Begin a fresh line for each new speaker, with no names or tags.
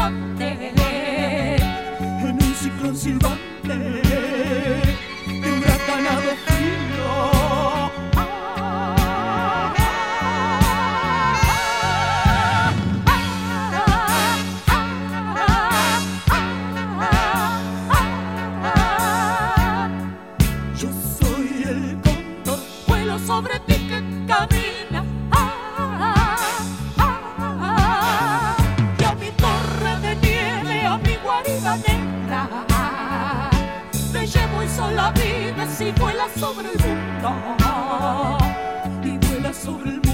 amante en un ciclón silbante de huracanado frío. Yo soy el cóndor, vuelo sobre ti que camina. Y a mi torre de nieve, a mi guarida negra, te llevo y sola vives y vuelas sobre el mundo. Y vuelas sobre el mundo.